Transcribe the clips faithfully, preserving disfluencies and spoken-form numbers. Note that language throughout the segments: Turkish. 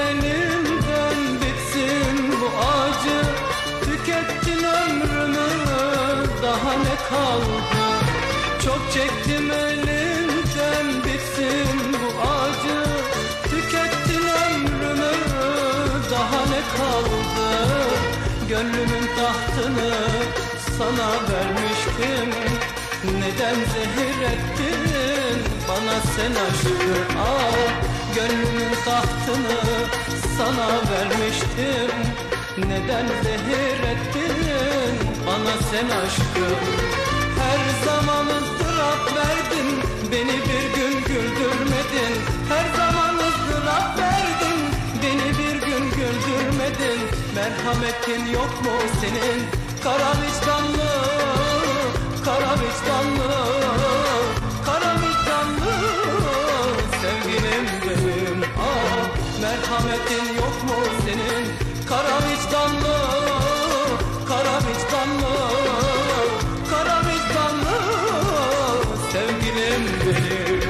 elimden, bitsin bu acı. Tükettin ömrümü, daha ne kaldı? Çok çektim elinden, bitsin bu acı. Tükettin ömrümü, daha ne kaldı? Gönlümün tahtını sana vermiştim. Neden zehir ettin bana sen aşkı? Ah, gönlümün tahtını sana vermiştim. Neden zehir ettin bana sen aşkı? Her zaman ızdırap verdin, beni bir gün güldürmedin. Her zaman ızdırap verdin, beni bir gün güldürmedin. Merhametin yok mu senin? Kara vicdanlı, kara vicdanlı, kara vicdanlı sevgilim benim. Ah, merhametin yok mu senin? Kara vicdanlı, kara vicdanlı, kara vicdanlı sevgilim benim.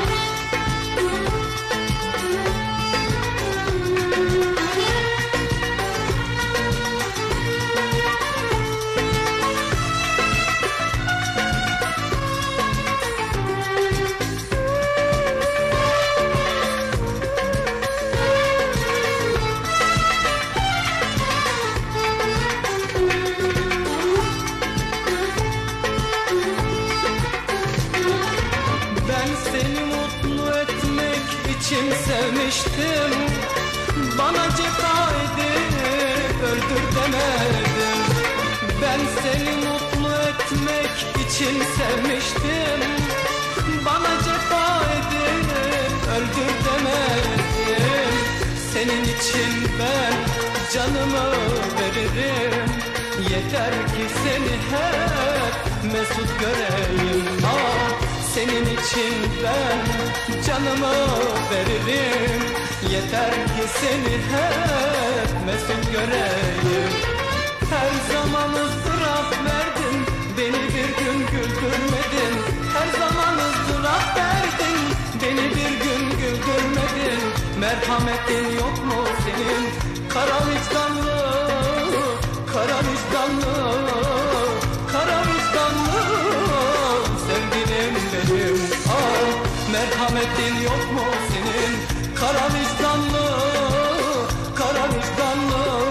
İçim sevmiştim, bana cefa edip öldür demedim. Ben seni mutlu etmek için sevmiştim, bana cefa edip öldür demedim. Senin için ben canımı veririm, yeter ki seni hep mesut göreyim. Ah, senin için ben canımı veririm, yeter ki seni hep mesut göreyim. Her zaman ızdırap verdin, beni bir gün güldürmedin. Her zaman ızdırap verdin, beni bir gün güldürmedin. Merhametin yok mu senin? Kara vicdanlı, kara vicdanlı, kara vicdanlı sevgilim benim. Ah, merhametin yok mu senin? Kara vicdanlı, kara vicdanlı.